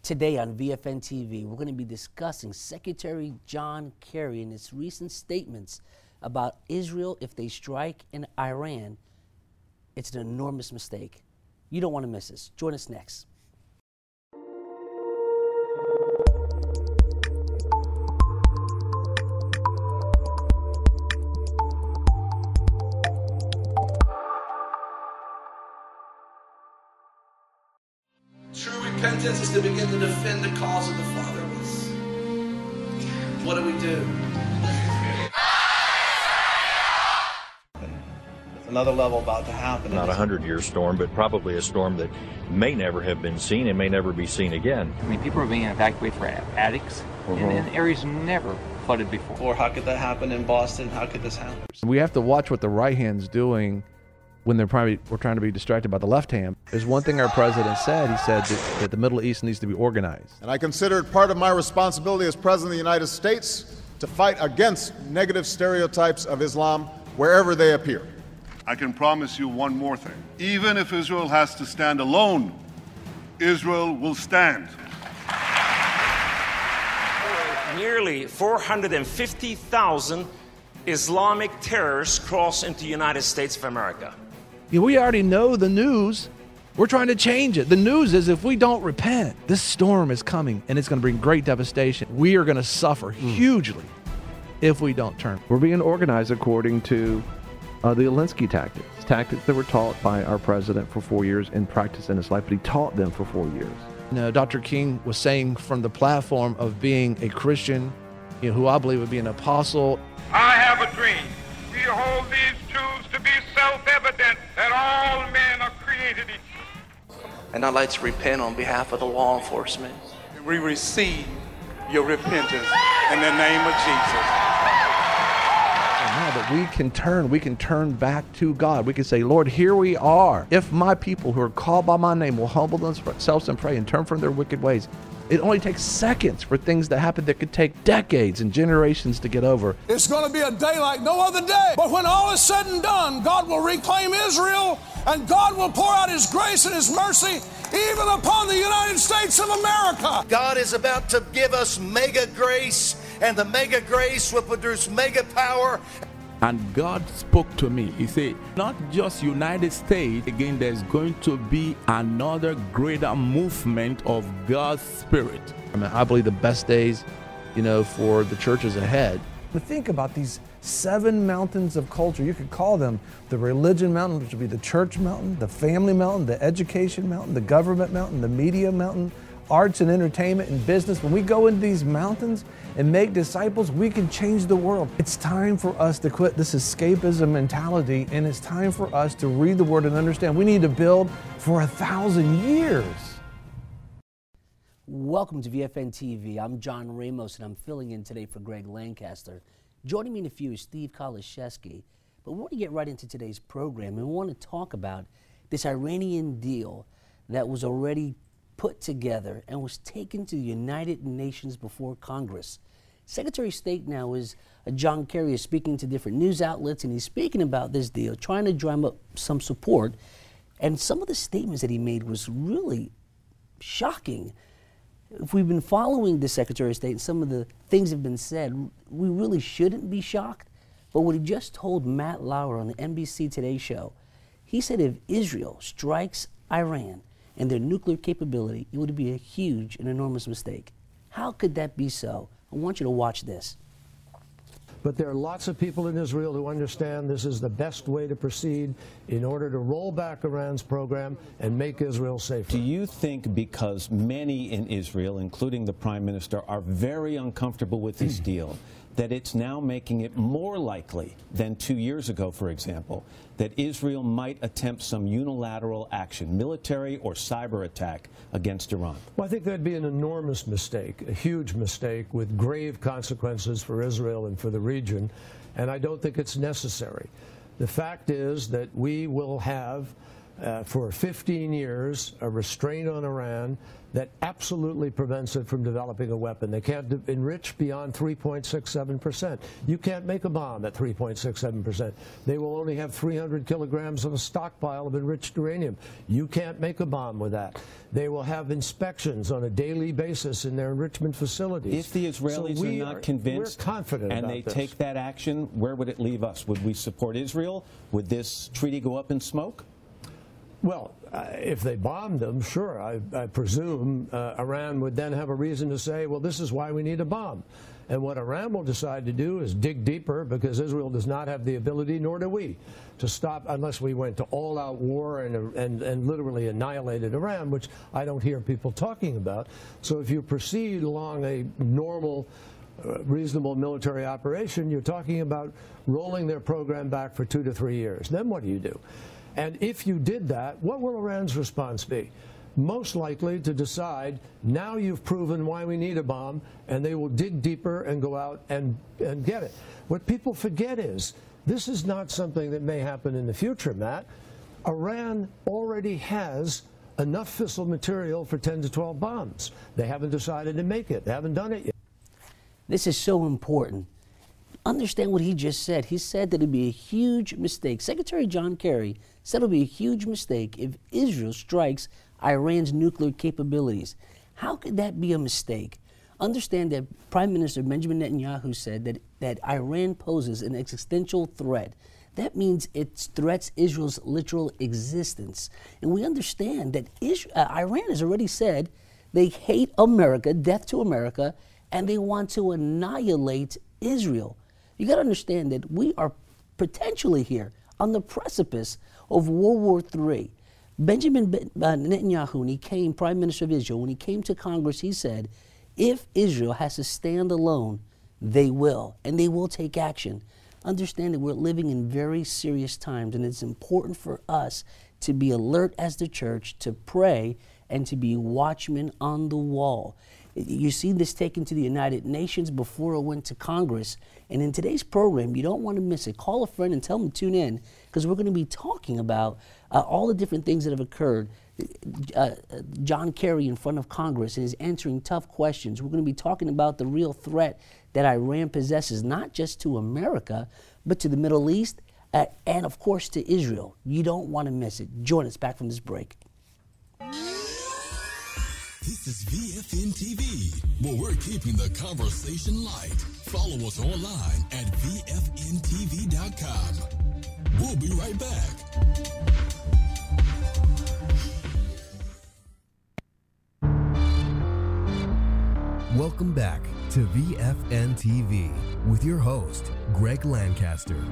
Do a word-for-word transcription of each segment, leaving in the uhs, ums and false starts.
Today on V F N T V, we're going to be discussing Secretary John Kerry and his recent statements about Israel if they strike in Iran. It's an enormous mistake. You don't want to miss this. Join us next. True repentance is to begin to defend the cause of the fatherless. What do we do? There's another level about to happen. Not a hundred-year storm, but probably a storm that may never have been seen and may never be seen again. I mean, people are being evacuated for attics uh-huh. in, in areas never flooded before. Or how could that happen in Boston? How could this happen? We have to watch what the right hand's doing when they're probably we're trying to be distracted by the left hand. There's one thing our president said. He said that, that the Middle East needs to be organized. And I consider it part of my responsibility as President of the United States to fight against negative stereotypes of Islam wherever they appear. I can promise you one more thing. Even if Israel has to stand alone, Israel will stand. Nearly four hundred fifty thousand Islamic terrorists cross into the United States of America. Yeah, we already know the news. We're trying to change it. The news is if we don't repent, this storm is coming and it's going to bring great devastation. We are going to suffer mm. hugely if we don't turn. We're being organized according to uh, the Alinsky tactics, tactics that were taught by our president for four years and practiced in his life, but he taught them for four years. You know, Doctor King was saying from the platform of being a Christian, you know, who I believe would be an apostle. I have a dream. We hold these truths to be self-evident that all men are created equal. And I'd like to repent on behalf of the law enforcement. We receive your repentance in the name of Jesus. Now that we can turn, we can turn back to God. We can say, Lord, here we are. If my people who are called by my name will humble themselves and pray and turn from their wicked ways, it only takes seconds for things to happen that could take decades and generations to get over. It's going to be a day like no other day. But when all is said and done, God will reclaim Israel, and God will pour out His grace and His mercy even upon the United States of America. God is about to give us mega grace, and the mega grace will produce mega power. And God spoke to me. He said, not just United States, again, there's going to be another greater movement of God's Spirit. I mean, I believe the best days, you know, for the church is ahead. But think about these seven mountains of culture. You could call them the religion mountain, which would be the church mountain, the family mountain, the education mountain, the government mountain, the media mountain, arts and entertainment and business. When we go into these mountains and make disciples, we can change the world. It's time for us to quit this escapism mentality, and it's time for us to read the Word and understand we need to build for a thousand years. Welcome to V F N T V. I'm John Ramos, and I'm filling in today for Greg Lancaster. Joining me in a few is Steve Kaliszewski. But we want to get right into today's program, and we want to talk about this Iranian deal that was already put together and was taken to the United Nations before Congress. Secretary of State now is uh, John Kerry is speaking to different news outlets, and he's speaking about this deal, trying to drum up some support. And some of the statements that he made was really shocking. If we've been following the Secretary of State and some of the things that have been said, we really shouldn't be shocked. But what he just told Matt Lauer on the N B C Today show, he said if Israel strikes Iran and their nuclear capability, it would be a huge and enormous mistake. How could that be so? I want you to watch this. But there are lots of people in Israel who understand this is the best way to proceed in order to roll back Iran's program and make Israel safer. Do you think because many in Israel, including the Prime Minister, are very uncomfortable with this deal, that it's now making it more likely than two years ago, for example, that Israel might attempt some unilateral action, military or cyber attack, against Iran? Well, I think that'd be an enormous mistake, a huge mistake with grave consequences for Israel and for the region, and I don't think it's necessary. The fact is that we will have, uh, for fifteen years, a restraint on Iran that absolutely prevents it from developing a weapon. They can't de- enrich beyond three point six seven percent. You can't make a bomb at three point six seven percent. They will only have three hundred kilograms of a stockpile of enriched uranium. You can't make a bomb with that. They will have inspections on a daily basis in their enrichment facilities. If the Israelis so are we not are, convinced we're confident and about they this. take that action, where would it leave us? Would we support Israel? Would this treaty go up in smoke? Well, uh, if they bombed them, sure, I, I presume uh, Iran would then have a reason to say, well, this is why we need a bomb. And what Iran will decide to do is dig deeper, because Israel does not have the ability, nor do we, to stop unless we went to all-out war and, and, and literally annihilated Iran, which I don't hear people talking about. So if you proceed along a normal, uh, reasonable military operation, you're talking about rolling their program back for two to three years. Then what do you do? And if you did that, what will Iran's response be? Most likely to decide, now you've proven why we need a bomb, and they will dig deeper and go out and, and get it. What people forget is, this is not something that may happen in the future, Matt. Iran already has enough fissile material for ten to twelve bombs. They haven't decided to make it. They haven't done it yet. This is so important. Understand what he just said. He said that it'd be a huge mistake. Secretary John Kerry said it'll be a huge mistake if Israel strikes Iran's nuclear capabilities. How could that be a mistake? Understand that Prime Minister Benjamin Netanyahu said that, that Iran poses an existential threat. That means it threats Israel's literal existence. And we understand that Israel, uh, Iran has already said they hate America, death to America, and they want to annihilate Israel. You got to understand that we are potentially here on the precipice of World War Three. Benjamin Netanyahu, when he came Prime Minister of Israel, when he came to Congress, he said, if Israel has to stand alone, they will, and they will take action. Understand that we're living in very serious times, and it's important for us to be alert as the church, to pray, and to be watchmen on the wall. You see this taken to the United Nations before it went to Congress. And in today's program, you don't want to miss it. Call a friend and tell them to tune in, because we're going to be talking about uh, all the different things that have occurred. Uh, John Kerry in front of Congress is answering tough questions. We're going to be talking about the real threat that Iran possesses, not just to America, but to the Middle East uh, and, of course, to Israel. You don't want to miss it. Join us back from this break. This is V F N T V, where we're keeping the conversation light. Follow us online at V F N T V dot com. We'll be right back. Welcome back to V F N T V with your host, Greg Lancaster.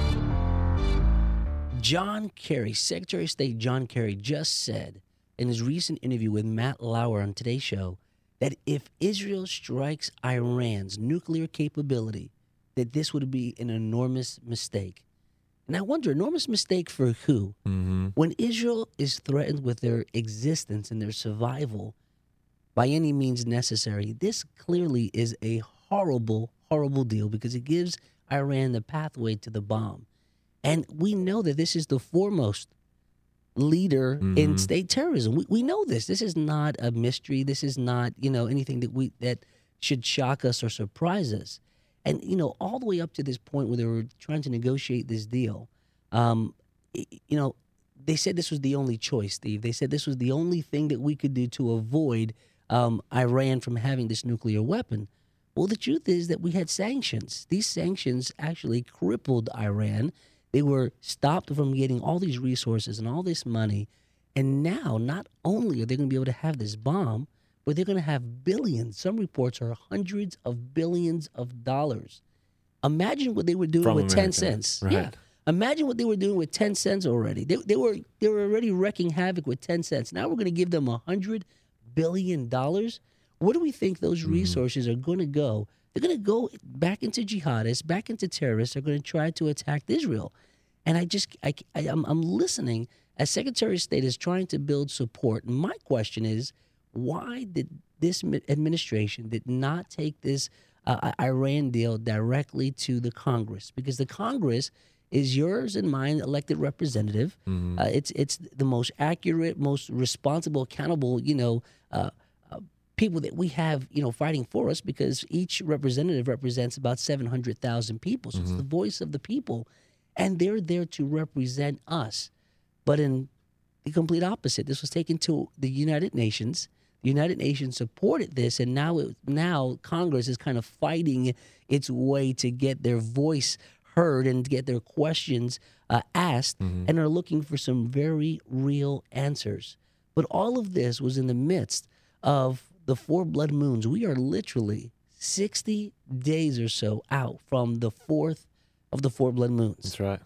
John Kerry, Secretary of State John Kerry, just said in his recent interview with Matt Lauer on Today's Show that if Israel strikes Iran's nuclear capability, that this would be an enormous mistake. And I wonder, enormous mistake for who? Mm-hmm. When Israel is threatened with their existence and their survival by any means necessary, this clearly is a horrible, horrible deal, because it gives Iran the pathway to the bomb. And we know that this is the foremost leader mm-hmm. in state terrorism. We, we know this. This is not a mystery. This is not, you know, anything that we that should shock us or surprise us. And, you know, all the way up to this point where they were trying to negotiate this deal, um, you know, they said this was the only choice, Steve. They said this was the only thing that we could do to avoid um, Iran from having this nuclear weapon. Well, the truth is that we had sanctions. These sanctions actually crippled Iran. They were stopped from getting all these resources and all this money. And now, not only are they going to be able to have this bomb, but they're going to have billions. Some reports are hundreds of billions of dollars. Imagine what they were doing From with America. ten cents. Right. Yeah. Imagine what they were doing with ten cents already. They, they were they were already wrecking havoc with ten cents. Now we're going to give them one hundred billion dollars. Where do we think those resources mm-hmm. are going to go? They're going to go back into jihadists, back into terrorists. They're going to try to attack Israel. And I just, I, I, I'm, I'm listening as Secretary of State is trying to build support. And my question is, why did this administration did not take this uh, Iran deal directly to the Congress? Because the Congress is yours and mine elected representative. Mm-hmm. Uh, it's it's the most accurate, most responsible, accountable, you know, uh, people that we have, you know, fighting for us, because each representative represents about seven hundred thousand people. So mm-hmm. it's the voice of the people, and they're there to represent us. But in the complete opposite, this was taken to the United Nations. The United Nations supported this, and now it, now Congress is kind of fighting its way to get their voice heard and to get their questions uh, asked, mm-hmm. and are looking for some very real answers. But all of this was in the midst of the four blood moons. We are literally sixty days or so out from the fourth of the four blood moons. That's right.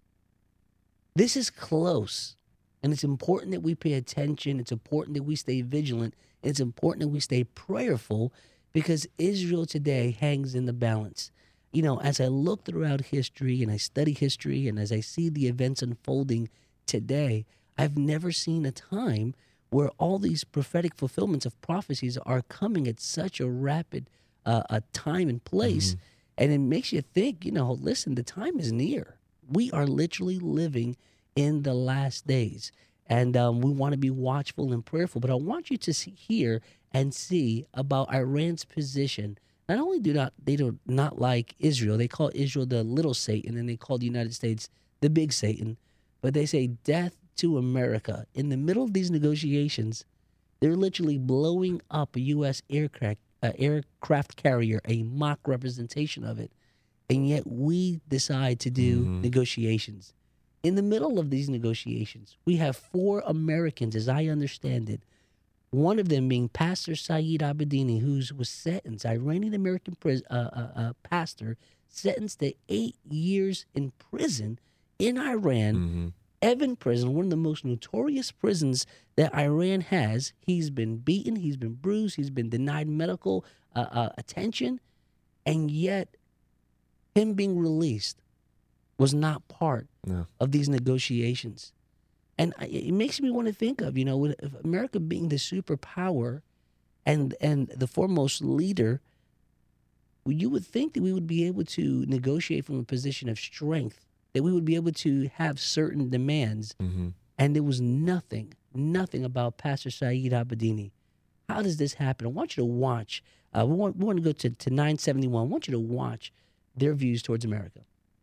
This is close. And it's important that we pay attention. It's important that we stay vigilant. It's important that we stay prayerful, because Israel today hangs in the balance. You know, as I look throughout history and I study history, and as I see the events unfolding today, I've never seen a time where all these prophetic fulfillments of prophecies are coming at such a rapid uh, a time and place. Mm-hmm. And it makes you think, you know, listen, the time is near. We are literally living in the last days, and um, we want to be watchful and prayerful. But I want you to see, hear and see about Iran's position. Not only do not they do not like Israel, they call Israel the little Satan, and they call the United States the big Satan, but they say death to America. In the middle of these negotiations, they're literally blowing up a U S aircraft, uh, aircraft carrier, a mock representation of it, and yet we decide to do mm-hmm. negotiations. In the middle of these negotiations, we have four Americans, as I understand it, one of them being Pastor Saeed Abedini, who was sentenced, Iranian-American pris- uh, uh, uh, pastor, sentenced to eight years in prison in Iran, mm-hmm. Evin prison, one of the most notorious prisons that Iran has. He's been beaten, he's been bruised, he's been denied medical uh, uh, attention, and yet him being released was not part no. of these negotiations. And it makes me want to think of, you know, if America being the superpower and and the foremost leader, you would think that we would be able to negotiate from a position of strength, that we would be able to have certain demands. Mm-hmm. And there was nothing, nothing about Pastor Saeed Abedini. How does this happen? I want you to watch. Uh, we, want, we want to go to, to nine seventy-one. I want you to watch their views towards America.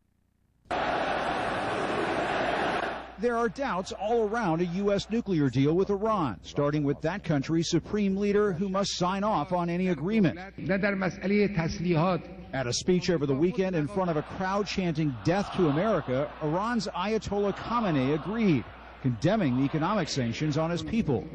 There are doubts all around a U S nuclear deal with Iran, starting with that country's supreme leader who must sign off on any agreement. At a speech over the weekend in front of a crowd chanting "Death to America," Iran's Ayatollah Khamenei agreed, condemning the economic sanctions on his people.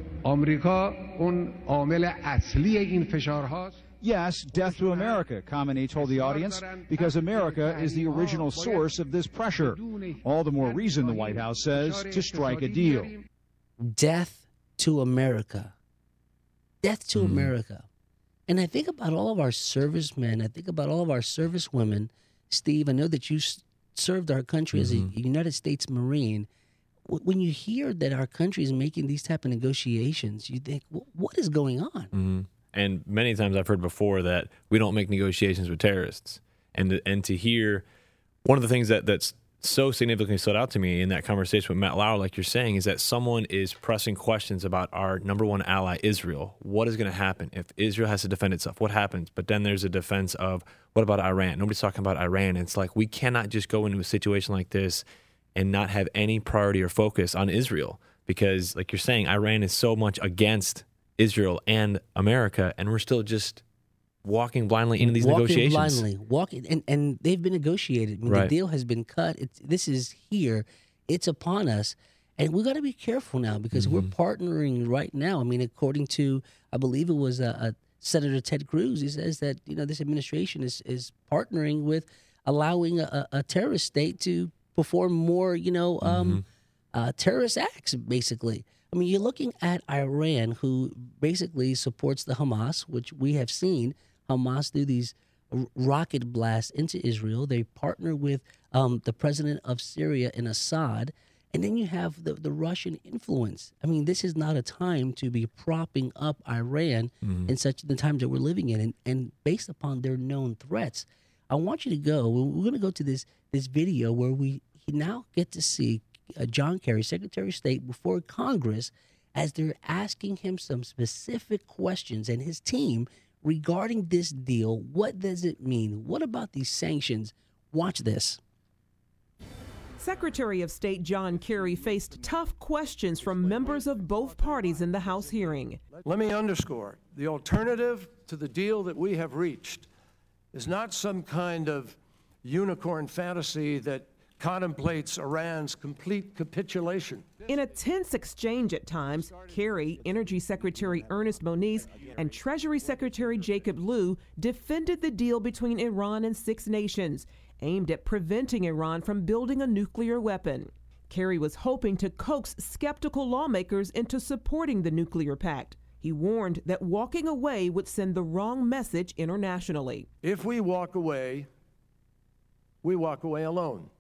Yes, death to America, Khamenei told the audience, because America is the original source of this pressure. All the more reason, the White House says, to strike a deal. Death to America. Death to mm. America. And I think about all of our servicemen. I think about all of our servicewomen. Steve, I know that you served our country mm-hmm. as a United States Marine. When you hear that our country is making these type of negotiations, you think, what is going on? Mm-hmm. And many times I've heard before that we don't make negotiations with terrorists. And to, and to hear one of the things that, that's so significantly stood out to me in that conversation with Matt Lauer, like you're saying, is that someone is pressing questions about our number one ally, Israel. What is going to happen if Israel has to defend itself? What happens? But then there's a defense of, what about Iran? Nobody's talking about Iran. It's like we cannot just go into a situation like this and not have any priority or focus on Israel. Because, like you're saying, Iran is so much against Israel and America, and we're still just walking blindly into these walking negotiations. Blindly, walking, and, and they've been negotiated. I mean, right. The deal has been cut. It's, this is here. It's upon us, and we got to be careful now because mm-hmm. we're partnering right now. I mean, according to, I believe it was a, a Senator Ted Cruz, he says that you know this administration is is partnering with allowing a, a terrorist state to perform more, you know, um, mm-hmm. uh, terrorist acts, basically. I mean, you're looking at Iran, who basically supports the Hamas, which we have seen Hamas do these r- rocket blasts into Israel. They partner with um, the president of Syria in Assad. And then you have the, the Russian influence. I mean, this is not a time to be propping up Iran mm-hmm. in such the times that we're living in. And, and based upon their known threats, I want you to go. We're going to go to this this video where we now get to see Uh, John Kerry, Secretary of State, before Congress, as they're asking him some specific questions and his team regarding this deal. What does it mean? What about these sanctions? Watch this. Secretary of State John Kerry faced tough questions from members of both parties in the House hearing. Let me underscore, the alternative to the deal that we have reached is not some kind of unicorn fantasy that contemplates Iran's complete capitulation. In a tense exchange at times, Kerry, Energy Secretary Ernest Moniz, and Treasury Secretary Jacob Lew defended the deal between Iran and six nations, aimed at preventing Iran from building a nuclear weapon. Kerry was hoping to coax skeptical lawmakers into supporting the nuclear pact. He warned that walking away would send the wrong message internationally. If we walk away, we walk away alone.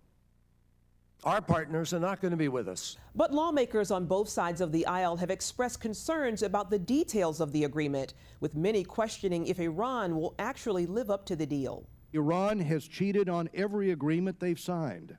Our partners are not going to be with us. But lawmakers on both sides of the aisle have expressed concerns about the details of the agreement, with many questioning if Iran will actually live up to the deal. Iran has cheated on every agreement they've signed.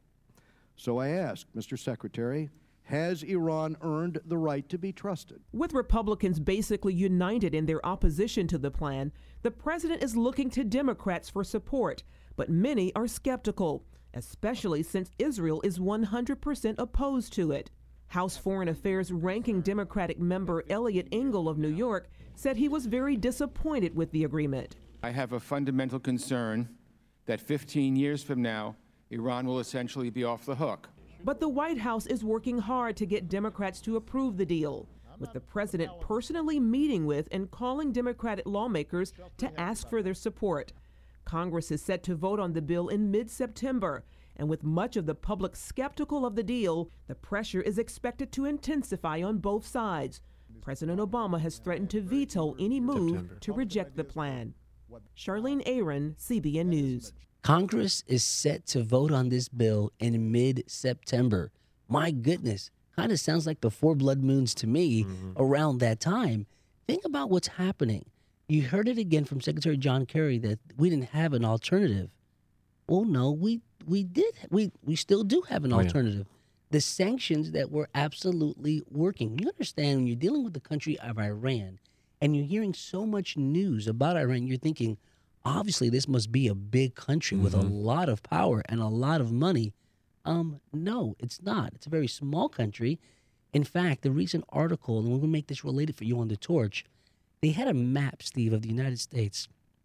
So I ask, Mister Secretary, has Iran earned the right to be trusted? With Republicans basically united in their opposition to the plan, the president is looking to Democrats for support, but many are skeptical, especially since Israel is one hundred percent opposed to it. House Foreign Affairs ranking Democratic member Elliot Engel of New York said he was very disappointed with the agreement. I have a fundamental concern that fifteen years from now, Iran will essentially be off the hook. But the White House is working hard to get Democrats to approve the deal, with the president personally meeting with and calling Democratic lawmakers to ask for their support. Congress is set to vote on the bill in mid-September, and with much of the public skeptical of the deal, the pressure is expected to intensify on both sides. President Obama has threatened to veto any move September. to reject the plan. Charlene Aaron, C B N News. Congress is set to vote on this bill in mid-September. My goodness, kind of sounds like the four blood moons to me mm-hmm. around that time. Think about what's happening. You heard it again from Secretary John Kerry that we didn't have an alternative. Well, no, we we did. We we still do have an oh, alternative. Yeah. The sanctions that were absolutely working. You understand, when you're dealing with the country of Iran and you're hearing so much news about Iran, you're thinking, obviously, this must be a big country mm-hmm. with a lot of power and a lot of money. Um, no, it's not. It's a very small country. In fact, the recent article, and we're going to make this related for you on The Torch, they had a map, Steve, of the United States,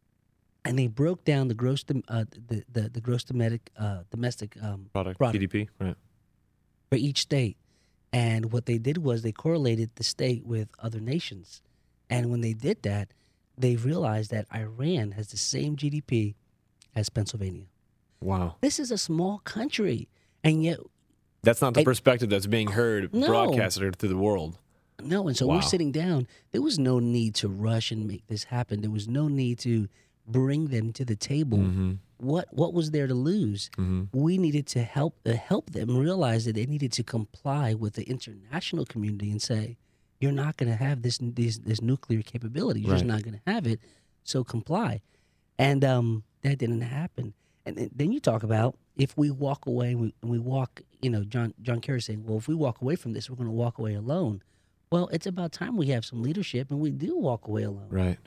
and they broke down the gross uh, the, the the gross domestic uh, domestic um, product, product G D P, right, for each state. And what they did was they correlated the state with other nations, and when they did that, they realized that Iran has the same G D P as Pennsylvania. Wow, this is a small country, and yet that's not the I, perspective that's being heard no. broadcasted to the world. No, and so wow. we're sitting down. There was no need to rush and make this happen. There was no need to bring them to the table. Mm-hmm. What what was there to lose? Mm-hmm. We needed to help uh, help them realize that they needed to comply with the international community and say, "You're not going to have this, this this nuclear capability. You're right. just not going to have it. So comply." And um, that didn't happen. And then you talk about if we walk away and we, and we walk. You know, John John Kerry saying, "Well, if we walk away from this, we're going to walk away alone." Well, it's about time we have some leadership, and we do walk away alone. Right.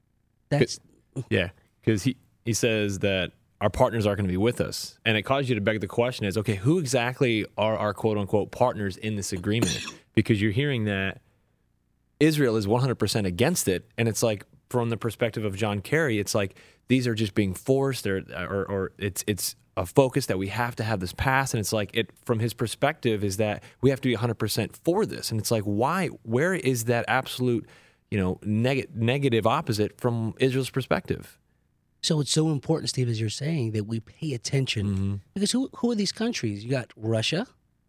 That's yeah, because he, he says that our partners are going to be with us, and it causes you to beg the question: is okay, who exactly are our quote unquote partners in this agreement? Because you're hearing that Israel is one hundred percent against it, and it's like from the perspective of John Kerry, it's like these are just being forced, or or, or it's it's. a focus that we have to have this pass, and it's like it from his perspective is that we have to be one hundred percent for this, and it's like why where is that absolute you know neg- negative opposite from Israel's perspective? So it's so important, Steve, as you're saying, that we pay attention mm-hmm. because who who are these countries? You got Russia,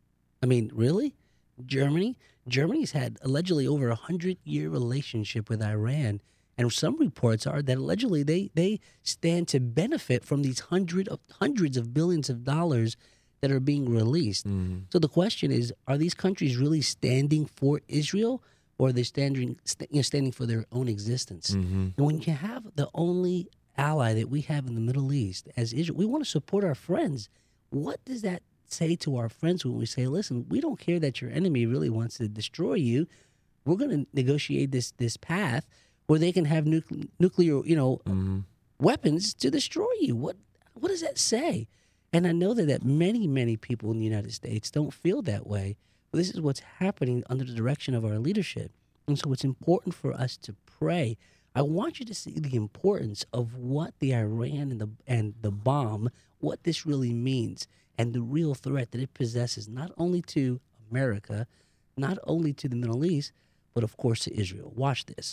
I mean, really, Germany. Germany's had allegedly over a hundred year relationship with Iran. And some reports are that allegedly they, they stand to benefit from these hundred of, hundreds of billions of dollars that are being released. Mm-hmm. So the question is, are these countries really standing for Israel, or are they standing, st- you know, standing for their own existence? Mm-hmm. And when you have the only ally that we have in the Middle East as Israel, we want to support our friends. What does that say to our friends when we say, listen, we don't care that your enemy really wants to destroy you. we're going to negotiate this this path where they can have nucle- nuclear, you know, mm-hmm. weapons to destroy you. What what does that say? And I know that, that many, many people in the United States don't feel that way. But this is what's happening under the direction of our leadership. And so it's important for us to pray. I want you to see the importance of what the Iran and the and the bomb, what this really means, and the real threat that it possesses, not only to America, not only to the Middle East, but of course to Israel. Watch this.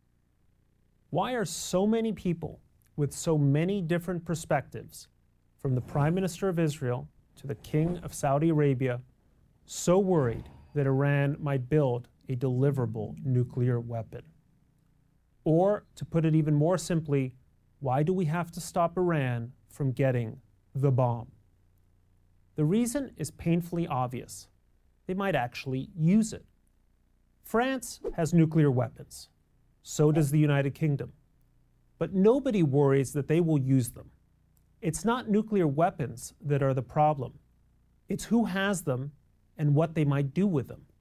Why are so many people with so many different perspectives, from the Prime Minister of Israel to the King of Saudi Arabia, so worried that Iran might build a deliverable nuclear weapon? Or, to put it even more simply, why do we have to stop Iran from getting the bomb? The reason is painfully obvious. They might actually use it. France has nuclear weapons. So does the United Kingdom. But nobody worries that they will use them. It's not nuclear weapons that are the problem. It's who has them and what they might do with them.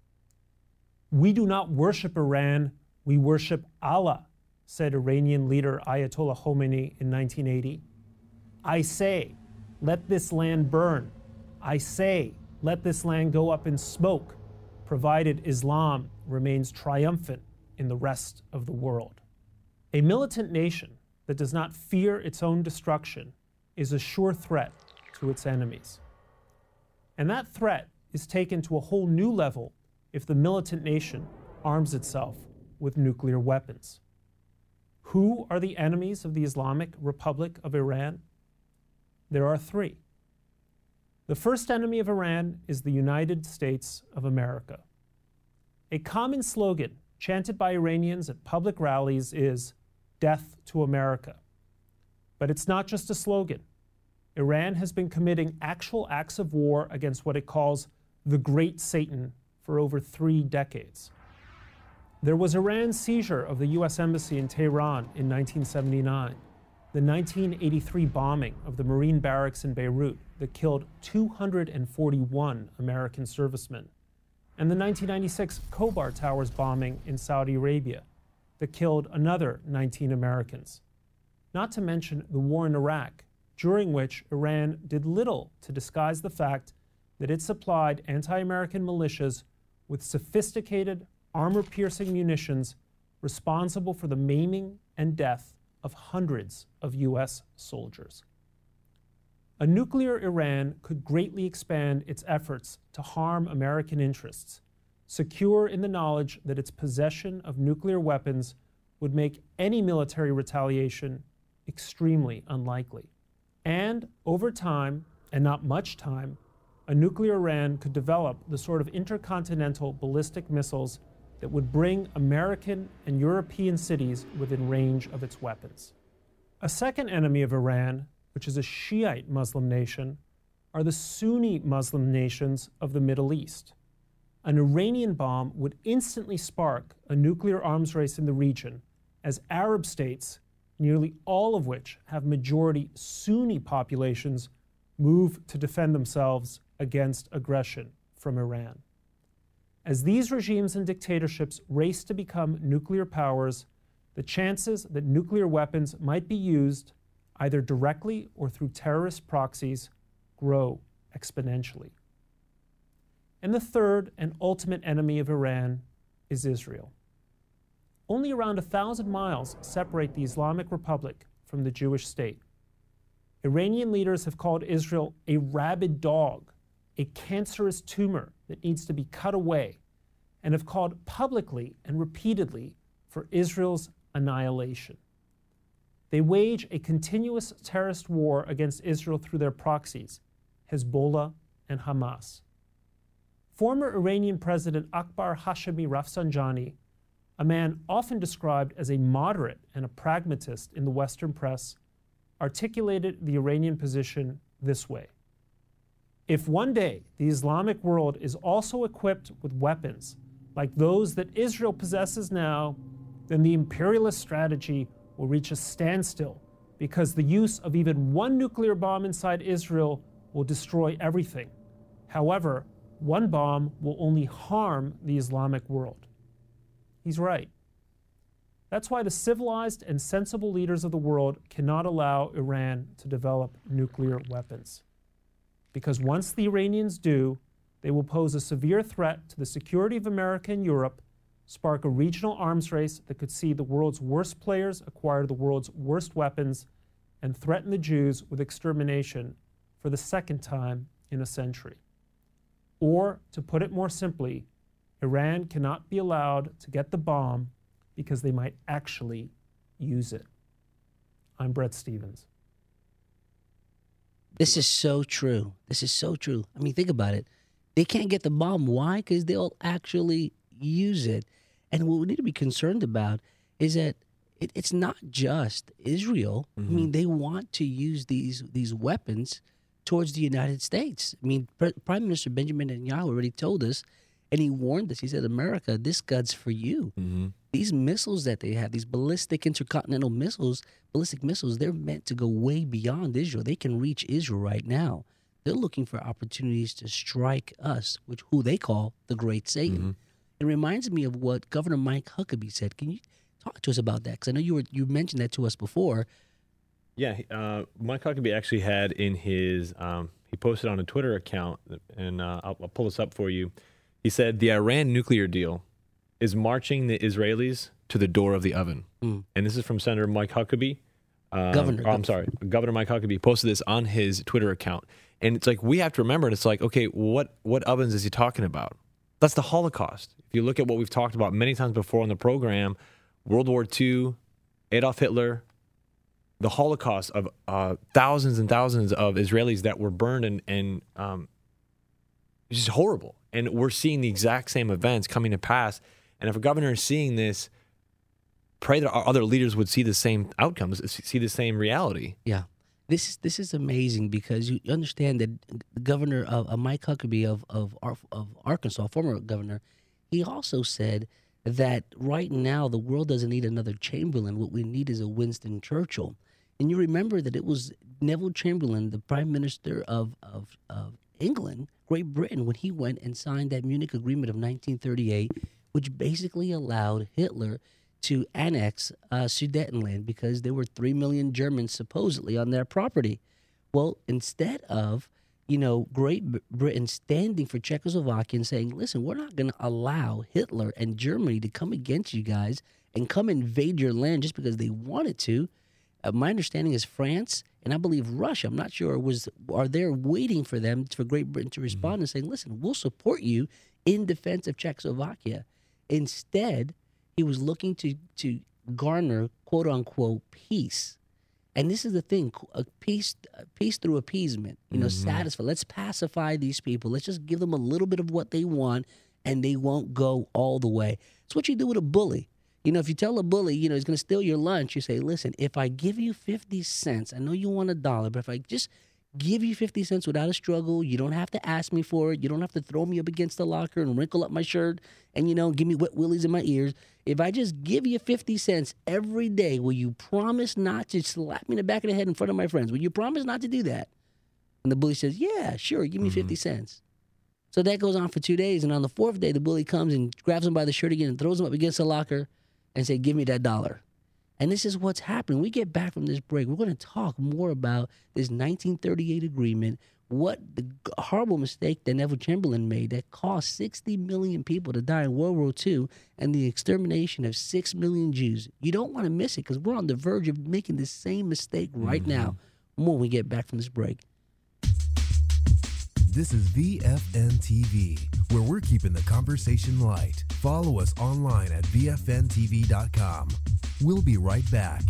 We do not worship Iran, we worship Allah, said Iranian leader Ayatollah Khomeini in nineteen eighty. I say, let this land burn. I say, let this land go up in smoke, provided Islam remains triumphant in the rest of the world. A militant nation that does not fear its own destruction is a sure threat to its enemies. And that threat is taken to a whole new level if the militant nation arms itself with nuclear weapons. Who are the enemies of the Islamic Republic of Iran? There are three. The first enemy of Iran is the United States of America. A common slogan chanted by Iranians at public rallies is "Death to America." But it's not just a slogan. Iran has been committing actual acts of war against what it calls the Great Satan for over three decades. There was Iran's seizure of the U S Embassy in Tehran in nineteen seventy-nine, the nineteen eighty-three bombing of the Marine barracks in Beirut that killed two hundred forty-one American servicemen, and the nineteen ninety-six Khobar Towers bombing in Saudi Arabia that killed another nineteen Americans. Not to mention the war in Iraq, during which Iran did little to disguise the fact that it supplied anti-American militias with sophisticated, armor-piercing munitions responsible for the maiming and death of hundreds of U S soldiers. A nuclear Iran could greatly expand its efforts to harm American interests, secure in the knowledge that its possession of nuclear weapons would make any military retaliation extremely unlikely. And over time, and not much time, a nuclear Iran could develop the sort of intercontinental ballistic missiles that would bring American and European cities within range of its weapons. A second enemy of Iran, which is a Shiite Muslim nation, are the Sunni Muslim nations of the Middle East. An Iranian bomb would instantly spark a nuclear arms race in the region, as Arab states, nearly all of which have majority Sunni populations, move to defend themselves against aggression from Iran. As these regimes and dictatorships race to become nuclear powers, the chances that nuclear weapons might be used, either directly or through terrorist proxies, grow exponentially. And the third and ultimate enemy of Iran is Israel. Only around a thousand miles separate the Islamic Republic from the Jewish state. Iranian leaders have called Israel a rabid dog, a cancerous tumor that needs to be cut away, and have called publicly and repeatedly for Israel's annihilation. They wage a continuous terrorist war against Israel through their proxies, Hezbollah and Hamas. Former Iranian President Akbar Hashemi Rafsanjani, a man often described as a moderate and a pragmatist in the Western press, articulated the Iranian position this way. If one day the Islamic world is also equipped with weapons like those that Israel possesses now, then the imperialist strategy will reach a standstill because the use of even one nuclear bomb inside Israel will destroy everything. However, one bomb will only harm the Islamic world. he's right. That's why the civilized and sensible leaders of the world cannot allow Iran to develop nuclear weapons. Because once the Iranians do, they will pose a severe threat to the security of America and Europe, spark a regional arms race that could see the world's worst players acquire the world's worst weapons, and threaten the Jews with extermination for the second time in a century. Or, to put it more simply, Iran cannot be allowed to get the bomb because they might actually use it. I'm Brett Stevens. This is so true. This is so true. I mean, think about it. They can't get the bomb. Why? Because they'll actually use it. And what we need to be concerned about is that it, it's not just Israel. Mm-hmm. I mean, they want to use these these weapons towards the United States. I mean, Pre- Prime Minister Benjamin Netanyahu already told us, and he warned us. He said, America, this God's for you. Mm-hmm. These missiles that they have, these ballistic intercontinental missiles, ballistic missiles, they're meant to go way beyond Israel. They can reach Israel right now. They're looking for opportunities to strike us, which who they call the Great Satan. Mm-hmm. It reminds me of what Governor Mike Huckabee said. Can you talk to us about that? Because I know you were you mentioned that to us before. Yeah, uh, Mike Huckabee actually had in his, um, he posted on a Twitter account, and uh, I'll, I'll pull this up for you. He said, the Iran nuclear deal is marching the Israelis to the door of the oven. Mm. And this is from Senator Mike Huckabee. Um, Governor. Or, I'm sorry, Governor Mike Huckabee posted this on his Twitter account. And it's like, we have to remember, and it's like, okay, what, what ovens is he talking about? That's the Holocaust. If you look at what we've talked about many times before on the program, World War Two, Adolf Hitler, the Holocaust of uh, thousands and thousands of Israelis that were burned, and, and um, it's just horrible. And we're seeing the exact same events coming to pass. And if a governor is seeing this, pray that our other leaders would see the same outcomes, see the same reality. Yeah. This is this is amazing because you understand that the governor of uh, Mike Huckabee of of of Arkansas, former governor, he also said that right now the world doesn't need another Chamberlain. What we need is a Winston Churchill. And you remember that it was Neville Chamberlain, the Prime Minister of of, of England, Great Britain, when he went and signed that Munich Agreement of nineteen thirty-eight, which basically allowed Hitler to annex uh, Sudetenland because there were three million Germans supposedly on their property. Well, instead of, you know, Great Britain standing for Czechoslovakia and saying, listen, we're not going to allow Hitler and Germany to come against you guys and come invade your land just because they wanted to. Uh, my understanding is France and I believe Russia, I'm not sure, was are there waiting for them, for Great Britain to respond mm-hmm. and saying, listen, we'll support you in defense of Czechoslovakia. Instead, he was looking to, to garner, quote unquote, peace. And this is the thing, a peace, a peace through appeasement, you know, mm-hmm. satisfy. Let's pacify these people. Let's just give them a little bit of what they want, and they won't go all the way. It's what you do with a bully. You know, if you tell a bully, you know, he's going to steal your lunch, you say, listen, if I give you fifty cents, I know you want a dollar, but if I just give you fifty cents without a struggle, you don't have to ask me for it, you don't have to throw me up against the locker and wrinkle up my shirt and, you know, give me wet willies in my ears. If I just give you fifty cents every day, will you promise not to slap me in the back of the head in front of my friends? Will you promise not to do that? And the bully says, yeah, sure, give me mm-hmm. fifty cents. So that goes on for two days, and on the fourth day, the bully comes and grabs him by the shirt again and throws him up against the locker and say, give me that dollar. And this is what's happening. We get back from this break, we're going to talk more about this nineteen thirty-eight agreement, what the horrible mistake that Neville Chamberlain made that cost sixty million people to die in World War Two and the extermination of six million Jews. You don't want to miss it because we're on the verge of making the same mistake right mm-hmm. now. More when we get back from this break. This is V F N T V, where we're keeping the conversation light. Follow us online at V F N T V dot com. We'll be right back.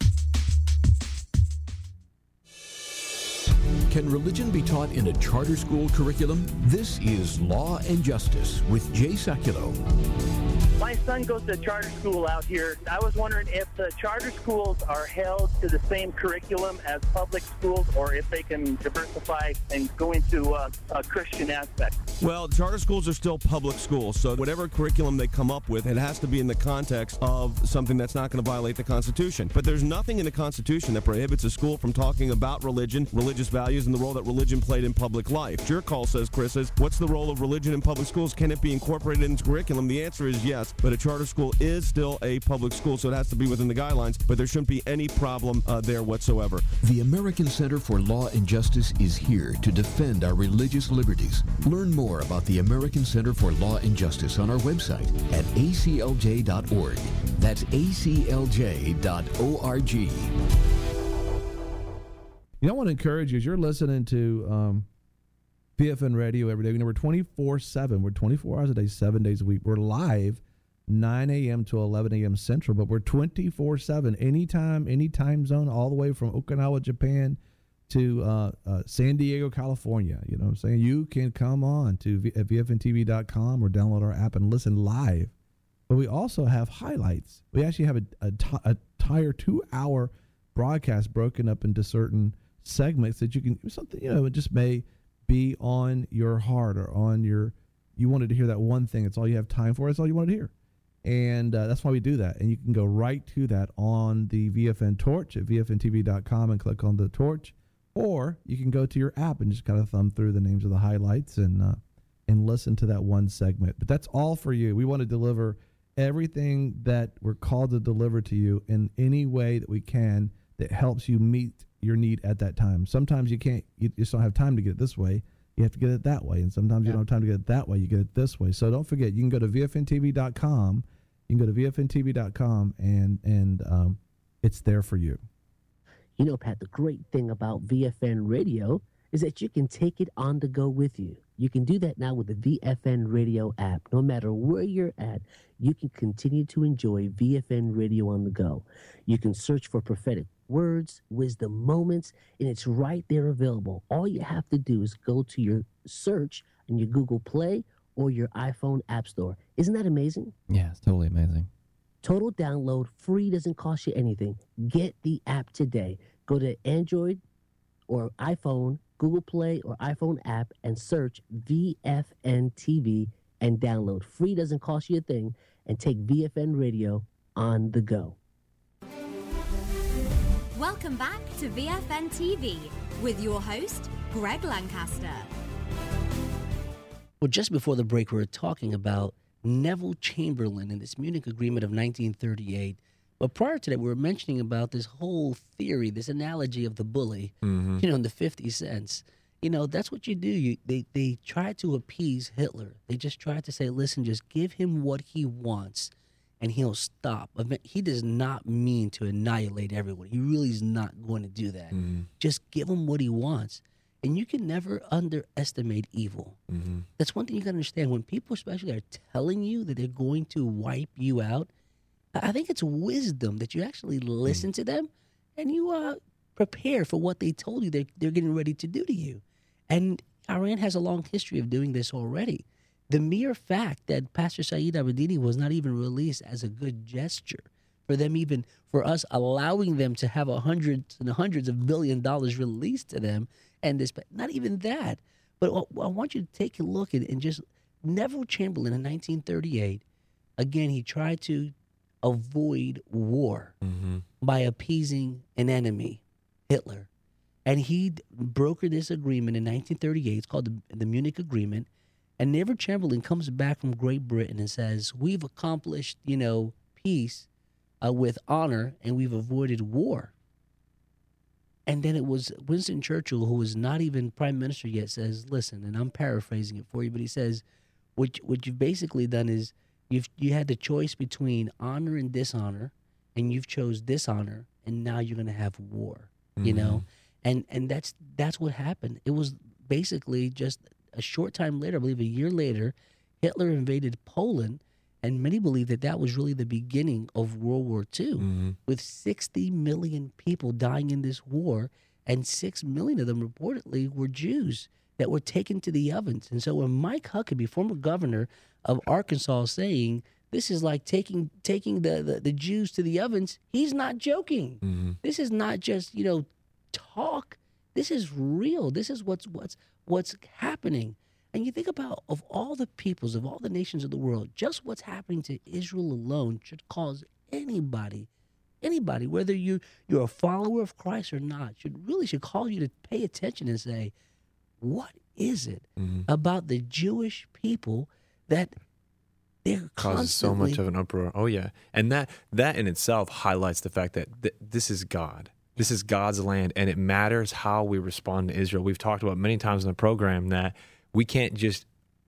Can religion be taught in a charter school curriculum? This is Law and Justice with Jay Sekulow. My son goes to charter school out here. I was wondering if the charter schools are held to the same curriculum as public schools, or if they can diversify and go into uh, a Christian aspect. Well, charter schools are still public schools, so whatever curriculum they come up with, it has to be in the context of something that's not going to violate the Constitution. But there's nothing in the Constitution that prohibits a school from talking about religion, religious values, areas and the role that religion played in public life. Your call says, Chris, says, what's the role of religion in public schools? Can it be incorporated into curriculum? The answer is yes, but a charter school is still a public school, so it has to be within the guidelines, but there shouldn't be any problem uh, there whatsoever. The American Center for Law and Justice is here to defend our religious liberties. Learn more about the American Center for Law and Justice on our website at A C L J dot org. That's A C L J dot org. You know, I want to encourage you as you're listening to um, V F N Radio every day. You know, we're twenty-four seven. We're twenty-four hours a day, seven days a week. We're live nine a.m. to eleven a.m. Central, but we're twenty-four seven, anytime, any time zone, all the way from Okinawa, Japan to uh, uh, San Diego, California. You know what I'm saying? You can come on to v- at V F N T V dot com or download our app and listen live. But we also have highlights. We actually have a, a, t- a entire two-hour broadcast broken up into certain segments that you can, something, you know, it just may be on your heart or on your, you wanted to hear that one thing. It's all you have time for. It's all you wanted to hear. And uh, that's why we do that. And you can go right to that on the V F N Torch at V F N T V dot com and click on the torch. Or you can go to your app and just kind of thumb through the names of the highlights and uh, and listen to that one segment. But that's all for you. We want to deliver everything that we're called to deliver to you in any way that we can that helps you meet your need at that time. Sometimes you can't, you just don't have time to get it this way. You have to get it that way. And sometimes yeah. you don't have time to get it that way. You get it this way. So don't forget, you can go to V F N T V dot com. You can go to V F N T V dot com and, and um, it's there for you. You know, Pat, the great thing about V F N Radio is that you can take it on the go with you. You can do that now with the V F N Radio app. No matter where you're at, you can continue to enjoy V F N Radio on the go. You can search for prophetic words, wisdom moments, and it's right there available. All you have to do is go to your search in your Google Play or your iPhone App Store. Isn't that amazing? Yeah, it's totally amazing. Total download, free, doesn't cost you anything. Get the app today. Go to Android or iPhone, Google Play or iPhone app and search V F N T V and download. Free, doesn't cost you a thing, and take V F N Radio on the go. Welcome back to V F N T V with your host, Greg Lancaster. Well, just before the break, we were talking about Neville Chamberlain and this Munich Agreement of nineteen thirty-eight. But prior to that, we were mentioning about this whole theory, this analogy of the bully, mm-hmm. you know, in the fifty cents. You know, that's what you do. You, they, they try to appease Hitler. They just try to say, listen, just give him what he wants and he'll stop. He does not mean to annihilate everyone. He really is not going to do that. Mm-hmm. Just give him what he wants. And you can never underestimate evil. Mm-hmm. That's one thing you got to understand. When people especially are telling you that they're going to wipe you out, I think it's wisdom that you actually listen mm-hmm. to them and you uh, prepare for what they told you they're, they're getting ready to do to you. And Iran has a long history of doing this already. The mere fact that Pastor Saeed Abedini was not even released as a good gesture for them, even for us allowing them to have a hundreds and hundreds of billion dollars released to them, and this, not even that. But I want you to take a look at it and just Neville Chamberlain in nineteen thirty-eight. Again, he tried to avoid war mm-hmm. by appeasing an enemy, Hitler. And he brokered this agreement in nineteen thirty-eight. It's called the, the Munich Agreement. And Neville Chamberlain comes back from Great Britain and says, we've accomplished, you know, peace uh, with honor, and we've avoided war. And then it was Winston Churchill, who was not even prime minister yet, says, listen, and I'm paraphrasing it for you, but he says, what, what you've basically done is you've you had the choice between honor and dishonor, and you've chose dishonor, and now you're going to have war, mm-hmm. you know? And and that's that's what happened. It was basically just a short time later, I believe a year later, Hitler invaded Poland, and many believe that that was really the beginning of World War Two, mm-hmm. with sixty million people dying in this war, and six million of them reportedly were Jews that were taken to the ovens. And so when Mike Huckabee, former governor of Arkansas, saying this is like taking taking the, the, the Jews to the ovens, he's not joking. Mm-hmm. This is not just, you know, talk. This is real. This is what's what's what's happening. And you think about, of all the peoples, of all the nations of the world, just what's happening to Israel alone should cause anybody anybody, whether you you're a follower of Christ or not, should really should call you to pay attention and say, what is it mm-hmm. about the Jewish people that they're causes so much of an uproar? Oh yeah, and that that in itself highlights the fact that th- this is God. This is God's land, and it matters how we respond to Israel. We've talked about many times in the program that we can't just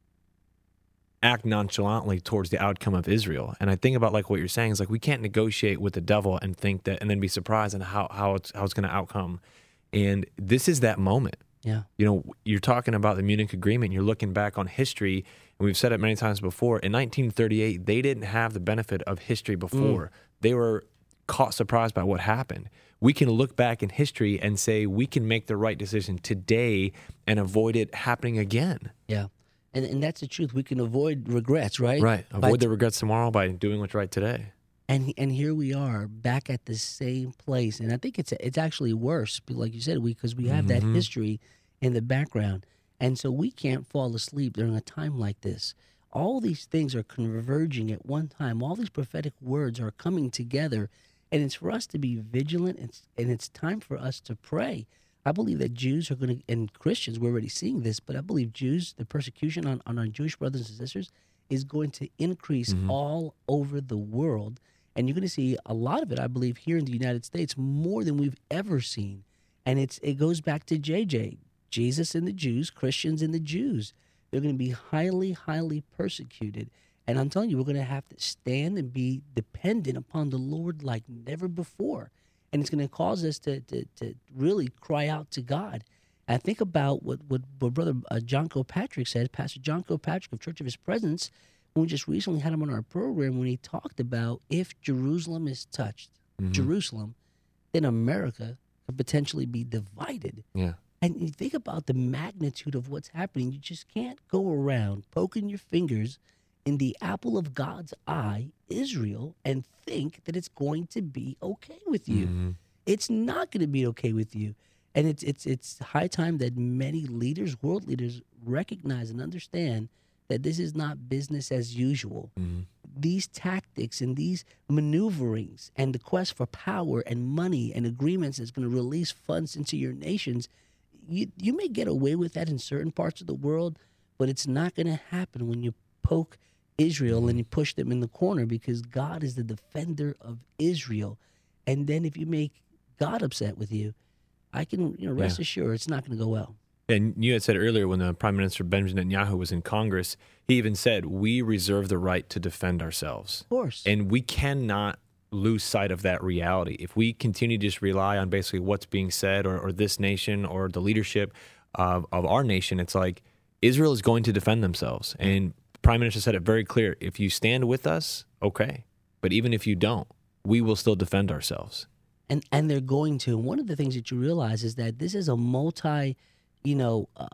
act nonchalantly towards the outcome of Israel. And I think about like what you're saying is like we can't negotiate with the devil and think that, and then be surprised on how how it's how it's going to outcome. And this is that moment. Yeah. You know, you're talking about the Munich Agreement. You're looking back on history, and we've said it many times before. In nineteen thirty-eight, they didn't have the benefit of history before. Mm. They were caught surprised by what happened. We can look back in history and say we can make the right decision today and avoid it happening again. Yeah. And and that's the truth. We can avoid regrets, right? Right. Avoid by the regrets tomorrow by doing what's right today. And and here we are back at the same place. And I think it's it's actually worse, like you said, because we, we have mm-hmm. that history in the background. And so we can't fall asleep during a time like this. All these things are converging at one time. All these prophetic words are coming together. And it's for us to be vigilant, and it's, and it's time for us to pray. I believe that Jews are going to, and Christians, we're already seeing this, but I believe Jews, the persecution on, on our Jewish brothers and sisters is going to increase mm-hmm. all over the world. And you're going to see a lot of it, I believe, here in the United States, more than we've ever seen. And it's it goes back to J J, Jesus and the Jews, Christians and the Jews. They're going to be highly, highly persecuted. And I'm telling you, we're going to have to stand and be dependent upon the Lord like never before. And it's going to cause us to, to, to really cry out to God. And I think about what, what, what Brother uh, John Kilpatrick said, Pastor John Kilpatrick of Church of His Presence, when we just recently had him on our program, when he talked about if Jerusalem is touched, mm-hmm. Jerusalem, then America could potentially be divided. Yeah. And you think about the magnitude of what's happening. You just can't go around poking your fingers in the apple of God's eye, Israel, and think that it's going to be okay with you. Mm-hmm. It's not going to be okay with you. And it's it's it's high time that many leaders, world leaders, recognize and understand that this is not business as usual. Mm-hmm. These tactics and these maneuverings and the quest for power and money and agreements that's going to release funds into your nations, you, you may get away with that in certain parts of the world, but it's not going to happen when you poke Israel and you push them in the corner, because God is the defender of Israel. And then if you make God upset with you, I can you know rest yeah. assured it's not going to go well. And you had said earlier when the Prime Minister Benjamin Netanyahu was in Congress, he even said, we reserve the right to defend ourselves. Of course. And we cannot lose sight of that reality. If we continue to just rely on basically what's being said or, or this nation or the leadership of, of our nation, it's like Israel is going to defend themselves. And the Prime Minister said it very clear. If you stand with us, okay. But even if you don't, we will still defend ourselves. And and they're going to. And one of the things that you realize is that this is a multi, you know, uh,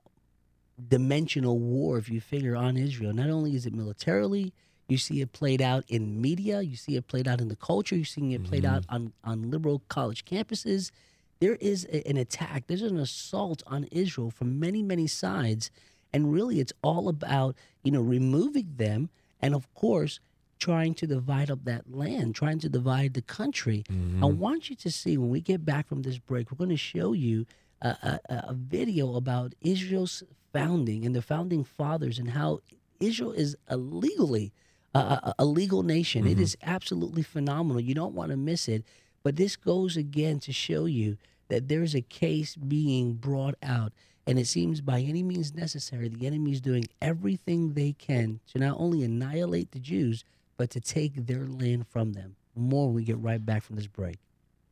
dimensional war, if you figure, on Israel. Not only is it militarily, you see it played out in media, you see it played out in the culture, you're seeing it played mm-hmm. out on, on liberal college campuses. There is a, an attack, there's an assault on Israel from many, many sides. And really it's all about, you know, removing them and, of course, trying to divide up that land, trying to divide the country. Mm-hmm. I want you to see, when we get back from this break, we're going to show you a, a, a video about Israel's founding and the founding fathers and how Israel is a legally uh, a legal nation. Mm-hmm. It is absolutely phenomenal. You don't want to miss it. But this goes again to show you that there is a case being brought out, and it seems by any means necessary, the enemy is doing everything they can to not only annihilate the Jews, but to take their land from them. More when we get right back from this break.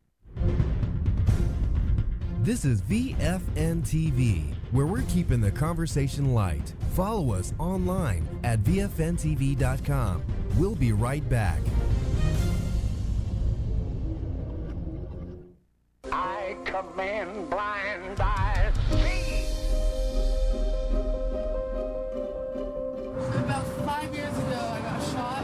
This is V F N T V, where we're keeping the conversation light. Follow us online at V F N T V dot com. We'll be right back. I command blind eyes see. About five years ago, I got shot.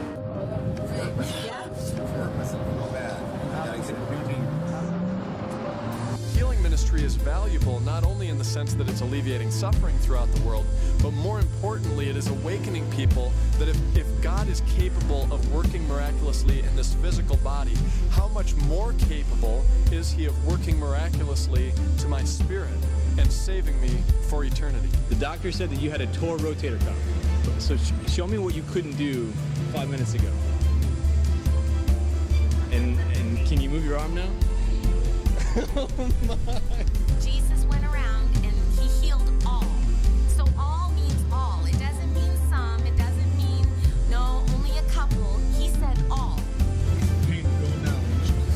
Healing ministry is valuable not only in the sense that it's alleviating suffering throughout the world, but more importantly, it is awakening people that if, if God is capable of working miraculously in this physical body, how much more capable is he of working miraculously to my spirit and saving me for eternity? The doctor said that you had a torn rotator cuff. So sh show me what you couldn't do five minutes ago. And, and can you move your arm now? Oh my. Jesus went around and he healed all. So all means all. It doesn't mean some. It doesn't mean, no, only a couple. He said all. Pain going down.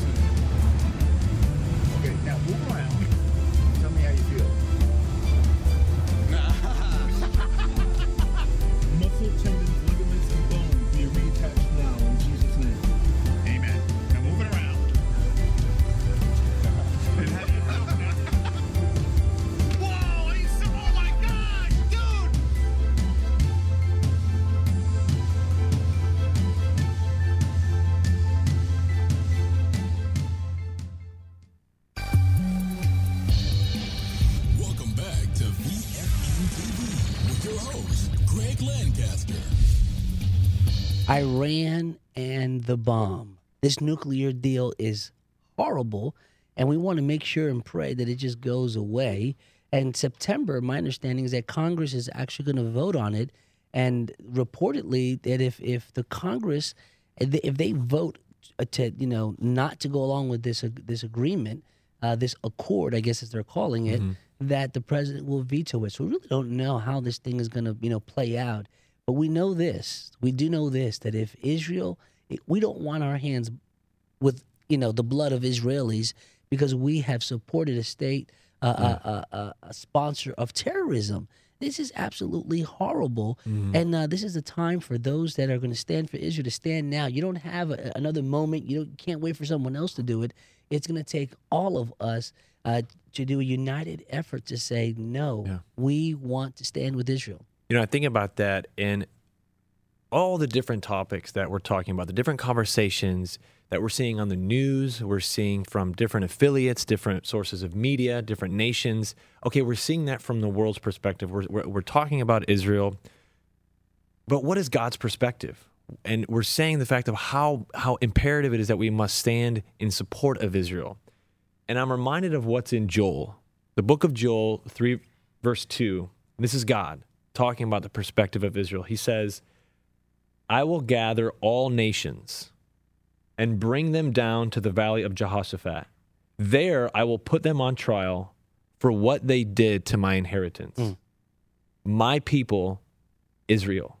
Okay, now move around. Tell me how you feel. Muscle, tendons, ligaments, and bones be reattached now in Jesus' name. Amen. Now move it around. And how do you feel now? Whoa! He's so, oh my God, dude! Welcome back to V F N T V with your host, Greg Lancaster. Iran and the bomb. This nuclear deal is horrible, and we want to make sure and pray that it just goes away. And September, my understanding is that Congress is actually going to vote on it, and reportedly that if if the Congress, if they vote to, you know, not to go along with this this agreement, uh, this accord, I guess as they're calling it, mm-hmm. that the president will veto it. So we really don't know how this thing is going to, you know, play out. But we know this. We do know this, that if Israel, we don't want our hands with, you know, the blood of Israelis because we have supported a state, uh, yeah. a, a, a sponsor of terrorism. This is absolutely horrible. Mm-hmm. And uh, this is the time for those that are going to stand for Israel to stand now. You don't have a, another moment. You don't, can't wait for someone else to do it. It's going to take all of us uh, to do a united effort to say, no, yeah. we want to stand with Israel. You know, I think about that and all the different topics that we're talking about, the different conversations that we're seeing on the news, we're seeing from different affiliates, different sources of media, different nations. Okay, we're seeing that from the world's perspective. We're, we're, we're talking about Israel, but what is God's perspective? And we're saying the fact of how, how imperative it is that we must stand in support of Israel. And I'm reminded of what's in Joel, the book of Joel, three, verse two. This is God talking about the perspective of Israel. He says, I will gather all nations and bring them down to the valley of Jehoshaphat. There I will put them on trial for what they did to my inheritance, mm. my people, Israel.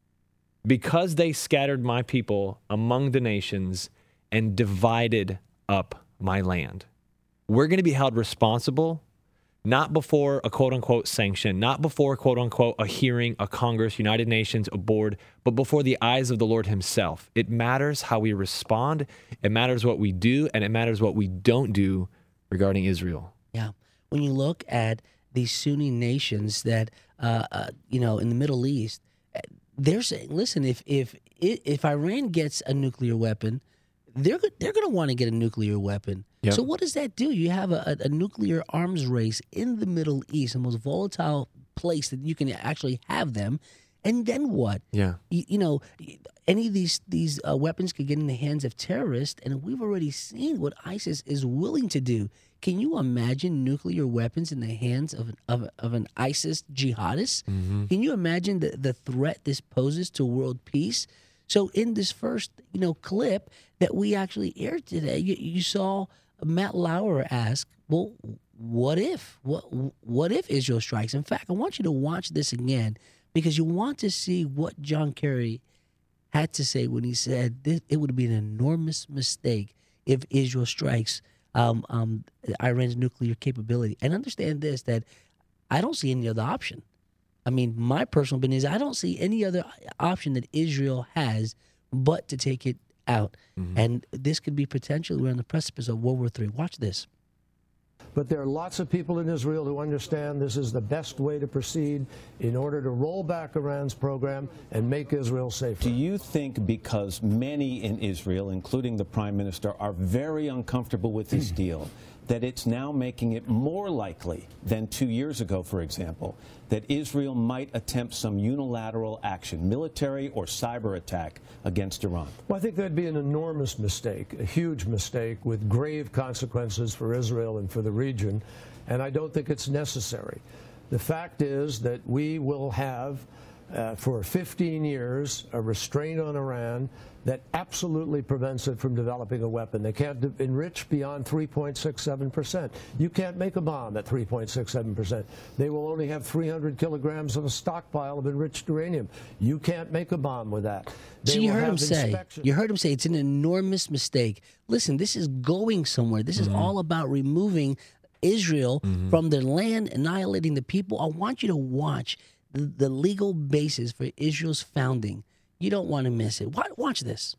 Because they scattered my people among the nations and divided up my land. We're going to be held responsible, not before a quote-unquote sanction, not before quote-unquote a hearing, a Congress, United Nations, a board, but before the eyes of the Lord himself. It matters how we respond, it matters what we do, and it matters what we don't do regarding Israel. Yeah. When you look at these Sunni nations that, uh, uh, you know, in the Middle East, they're saying, listen, if if if Iran gets a nuclear weapon, they're they're going to want to get a nuclear weapon. Yep. So what does that do? You have a, a nuclear arms race in the Middle East, the most volatile place that you can actually have them. And then what? Yeah. You, you know, any of these these uh, weapons could get in the hands of terrorists, and we've already seen what ISIS is willing to do. Can you imagine nuclear weapons in the hands of of, of an ISIS jihadist? Mm-hmm. Can you imagine the, the threat this poses to world peace? So in this first, you know, clip that we actually aired today, you, you saw Matt Lauer ask, well, what if? What what if Israel strikes? In fact, I want you to watch this again because you want to see what John Kerry had to say when he said this, it would be an enormous mistake if Israel strikes um, um, Iran's nuclear capability. And understand this, that I don't see any other option. I mean, my personal opinion is I don't see any other option that Israel has but to take it out. Mm-hmm. And this could be potentially, we're on the precipice of World War Three. Watch this. But there are lots of people in Israel who understand this is the best way to proceed in order to roll back Iran's program and make Israel safer. Do you think because many in Israel, including the Prime Minister, are very uncomfortable with this deal, that it's now making it more likely than two years ago, for example, that Israel might attempt some unilateral action, military or cyber attack, against Iran? Well, I think that'd be an enormous mistake, a huge mistake with grave consequences for Israel and for the region, and I don't think it's necessary. The fact is that we will have, uh, for fifteen years, a restraint on Iran that absolutely prevents it from developing a weapon. They can't enrich beyond three point six seven percent. You can't make a bomb at three point six seven percent. They will only have three hundred kilograms of a stockpile of enriched uranium. You can't make a bomb with that. They so you will heard have him say, inspection. you heard him say it's an enormous mistake. Listen, this is going somewhere. This is Mm-hmm. all about removing Israel Mm-hmm. from their land, annihilating the people. I want you to watch the, the legal basis for Israel's founding. You don't want to miss it. Watch, watch this.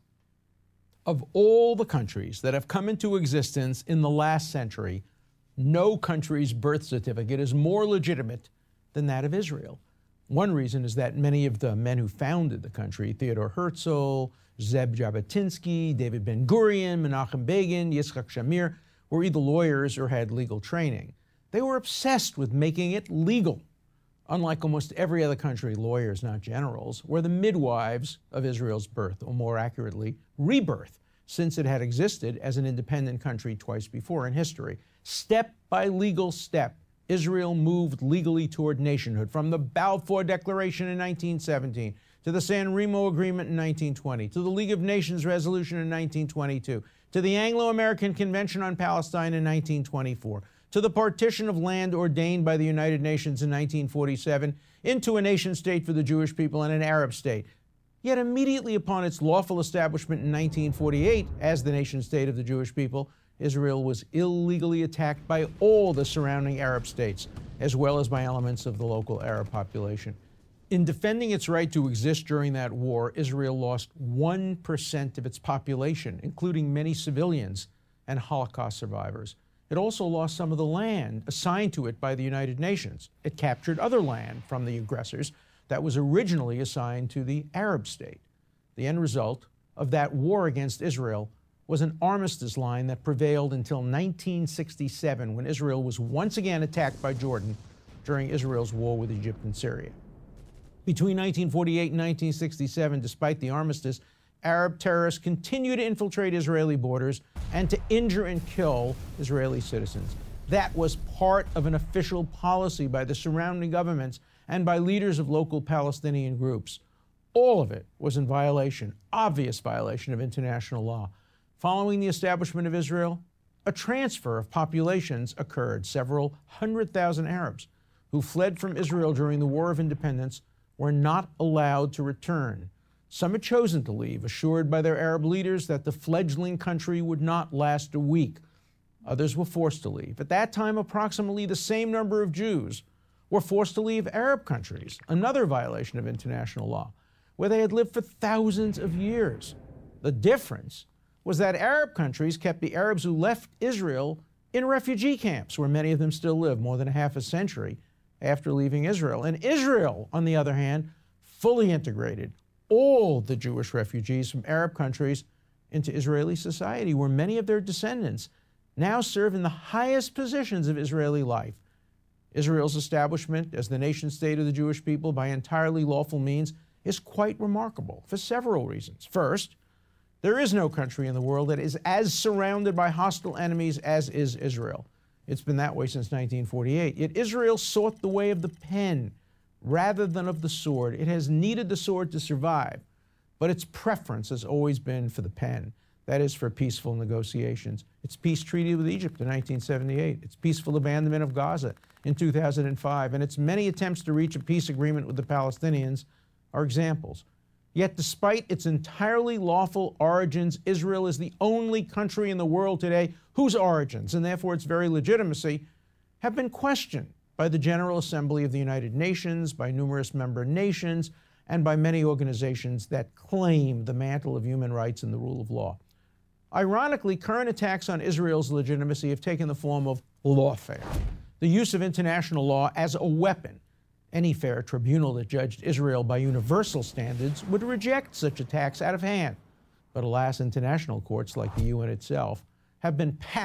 Of all the countries that have come into existence in the last century, no country's birth certificate is more legitimate than that of Israel. One reason is that many of the men who founded the country, Theodore Herzl, Zeb Jabotinsky, David Ben-Gurion, Menachem Begin, Yitzhak Shamir, were either lawyers or had legal training. They were obsessed with making it legal. Unlike almost every other country, lawyers, not generals, were the midwives of Israel's birth, or more accurately, rebirth, since it had existed as an independent country twice before in history. Step by legal step, Israel moved legally toward nationhood, from the Balfour Declaration in nineteen seventeen, to the San Remo Agreement in nineteen twenty, to the League of Nations Resolution in nineteen twenty-two, to the Anglo-American Convention on Palestine in nineteen twenty-four, to the partition of land ordained by the United Nations in nineteen forty-seven into a nation-state for the Jewish people and an Arab state. Yet immediately upon its lawful establishment in nineteen forty-eight as the nation-state of the Jewish people, Israel was illegally attacked by all the surrounding Arab states, as well as by elements of the local Arab population. In defending its right to exist during that war, Israel lost one percent of its population, including many civilians and Holocaust survivors. It also lost some of the land assigned to it by the United Nations. It captured other land from the aggressors that was originally assigned to the Arab state. The end result of that war against Israel was an armistice line that prevailed until nineteen sixty-seven, when Israel was once again attacked by Jordan during Israel's war with Egypt and Syria. Between nineteen forty-eight and nineteen sixty-seven, despite the armistice, Arab terrorists continued to infiltrate Israeli borders and to injure and kill Israeli citizens. That was part of an official policy by the surrounding governments and by leaders of local Palestinian groups. All of it was in violation, obvious violation of international law. Following the establishment of Israel, a transfer of populations occurred. Several hundred thousand Arabs who fled from Israel during the War of Independence were not allowed to return. Some had chosen to leave, assured by their Arab leaders that the fledgling country would not last a week. Others were forced to leave. At that time, approximately the same number of Jews were forced to leave Arab countries, another violation of international law, where they had lived for thousands of years. The difference was that Arab countries kept the Arabs who left Israel in refugee camps, where many of them still live more than half a century after leaving Israel. And Israel, on the other hand, fully integrated all the Jewish refugees from Arab countries into Israeli society, where many of their descendants now serve in the highest positions of Israeli life. Israel's establishment as the nation-state of the Jewish people by entirely lawful means is quite remarkable for several reasons. First, there is no country in the world that is as surrounded by hostile enemies as is Israel. It's been that way since nineteen forty-eight. Yet Israel sought the way of the pen rather than of the sword. It has needed the sword to survive, but its preference has always been for the pen. That is, for peaceful negotiations. Its peace treaty with Egypt in nineteen seventy-eight, its peaceful abandonment of Gaza in two thousand five, and its many attempts to reach a peace agreement with the Palestinians are examples. Yet despite its entirely lawful origins, Israel is the only country in the world today whose origins, and therefore its very legitimacy, have been questioned by the General Assembly of the United Nations, by numerous member nations, and by many organizations that claim the mantle of human rights and the rule of law. Ironically, current attacks on Israel's legitimacy have taken the form of lawfare, the use of international law as a weapon. Any fair tribunal that judged Israel by universal standards would reject such attacks out of hand. But alas, international courts like the U N itself have been packed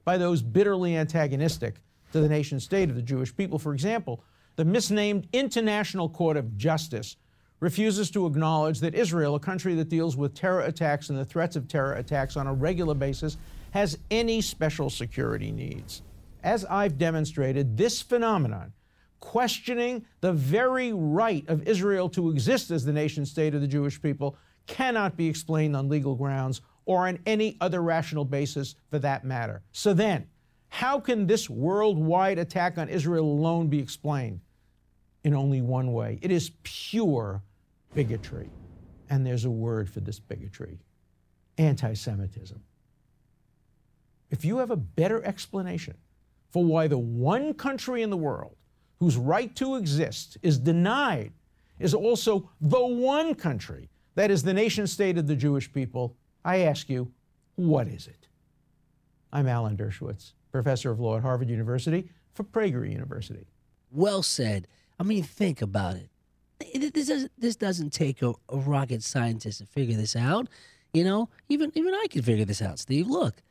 by those bitterly antagonistic to the nation state of the Jewish people. For example, the misnamed International Court of Justice refuses to acknowledge that Israel, a country that deals with terror attacks and the threats of terror attacks on a regular basis, has any special security needs. As I've demonstrated, this phenomenon, questioning the very right of Israel to exist as the nation state of the Jewish people, cannot be explained on legal grounds or on any other rational basis for that matter. So then, how can this worldwide attack on Israel alone be explained? In only one way. It is pure bigotry. And there's a word for this bigotry: anti-Semitism. If you have a better explanation for why the one country in the world whose right to exist is denied is also the one country that is the nation state of the Jewish people, I ask you, what is it? I'm Alan Dershowitz, professor of law at Harvard University for Prager University. Well said. I mean, think about it. It- This doesn't, this doesn't take a, a rocket scientist to figure this out. You know, even even I can figure this out, Steve. Look,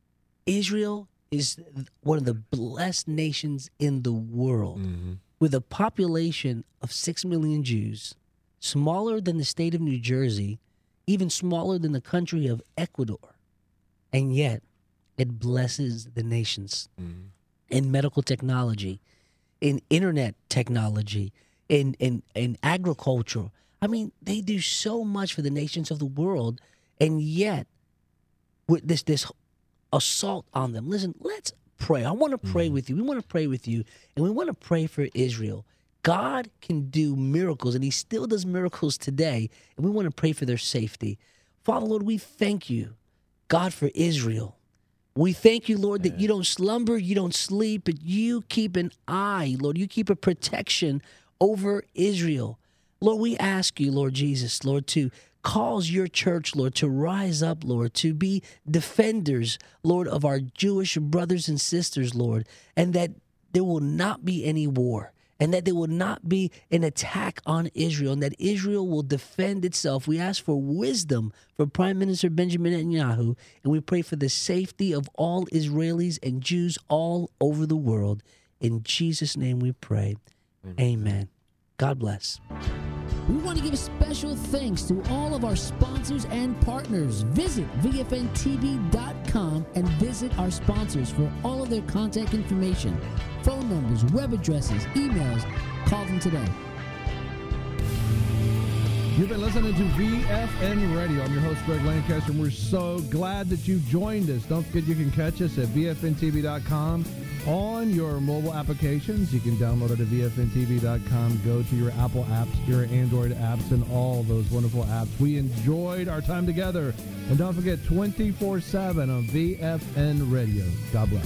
Israel is one of the blessed nations in the world, with a population of six million Jews, smaller than the state of New Jersey, even smaller than the country of Ecuador. And yet, it blesses the nations in medical technology, in internet technology, in, in, in agriculture. I mean, they do so much for the nations of the world, and yet, with this this assault on them. Listen, let's pray. I want to pray with you. We want to pray with you, and we want to pray for Israel. God can do miracles, and he still does miracles today, and we want to pray for their safety. Father, Lord, we thank you, God, for Israel. We thank you, Lord, that you don't slumber, you don't sleep, but you keep an eye, Lord. You keep a protection over Israel. Lord, we ask you, Lord Jesus, Lord, to cause your church, Lord, to rise up, Lord, to be defenders, Lord, of our Jewish brothers and sisters, Lord, and that there will not be any war, and that there will not be an attack on Israel, and that Israel will defend itself. We ask for wisdom for Prime Minister Benjamin Netanyahu, and we pray for the safety of all Israelis and Jews all over the world. In Jesus' name we pray. Amen. Amen. God bless. We want to give special thanks to all of our sponsors and partners. Visit V F N T V dot com and visit our sponsors for all of their contact information, phone numbers, web addresses, emails. Call them today. You've been listening to V F N Radio. I'm your host, Greg Lancaster, and we're so glad that you joined us. Don't forget you can catch us at V F N T V dot com on your mobile applications. You can download it at V F N T V dot com. Go to your Apple apps, your Android apps, and all those wonderful apps. We enjoyed our time together. And don't forget, twenty-four seven on V F N Radio. God bless.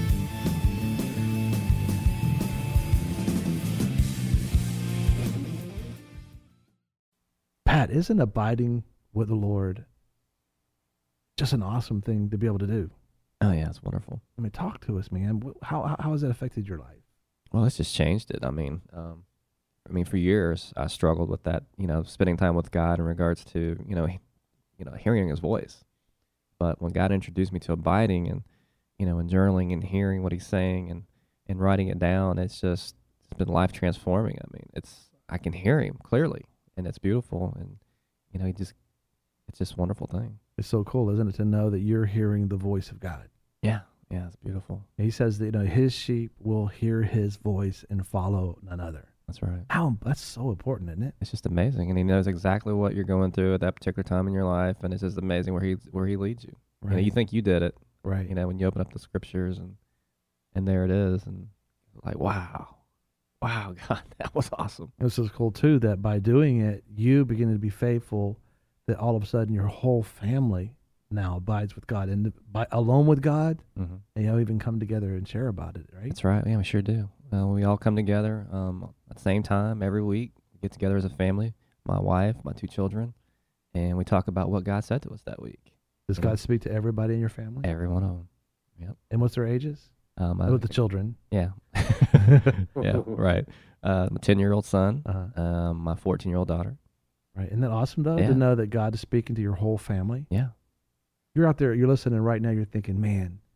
Pat, isn't abiding with the Lord just an awesome thing to be able to do? Oh, yeah, it's wonderful. I mean, talk to us, man. How, how, how has that affected your life? Well, it's just changed it. I mean, um, I mean, for years I struggled with that, you know, spending time with God in regards to, you know, he, you know, hearing his voice. But when God introduced me to abiding and, you know, and journaling and hearing what he's saying and, and writing it down, it's just, it's been life transforming. I mean, it's, I can hear him clearly, and it's beautiful. And, you know, he just, it's just a wonderful thing. It's so cool, isn't it, to know that you're hearing the voice of God. Yeah, yeah, it's beautiful. He says that, you know, his sheep will hear his voice and follow none other. That's right. How that's so important, isn't it? It's just amazing, and he knows exactly what you're going through at that particular time in your life, and it's just amazing where he where he leads you. Right. You know, you think you did it, right? You know, when you open up the scriptures and and there it is, and like, wow, wow, God, that was awesome. This is cool too, that by doing it, you begin to be faithful. That all of a sudden your whole family now abides with God and by, alone with God, mm-hmm. and you know, even come together and share about it, right? That's right. Yeah, we sure do. Uh, we all come together um, at the same time every week. We get together as a family, my wife, my two children, and we talk about what God said to us that week. Does you God know? speak to everybody in your family? Every one of them. Yep. And what's their ages? Um, oh, the children. Yeah. yeah, right. Uh, my ten-year-old son, uh-huh. um, my fourteen-year-old daughter. Right. Isn't that awesome, though, yeah. to know that God is speaking to your whole family? Yeah. You're out there, you're listening right now, you're thinking, man,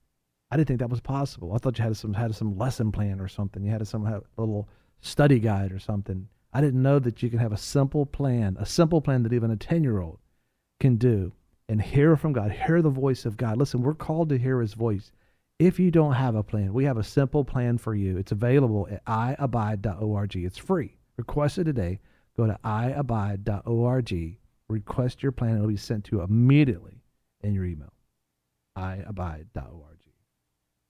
I didn't think that was possible. I thought you had some had some lesson plan or something. You had some have a little study guide or something. I didn't know that you can have a simple plan, a simple plan that even a ten-year-old can do and hear from God, hear the voice of God. Listen, we're called to hear his voice. If you don't have a plan, we have a simple plan for you. It's available at i abide dot org. It's free. Request it today. Go to i abide dot org. Request your plan. It'll be sent to you immediately in your email. i abide dot org.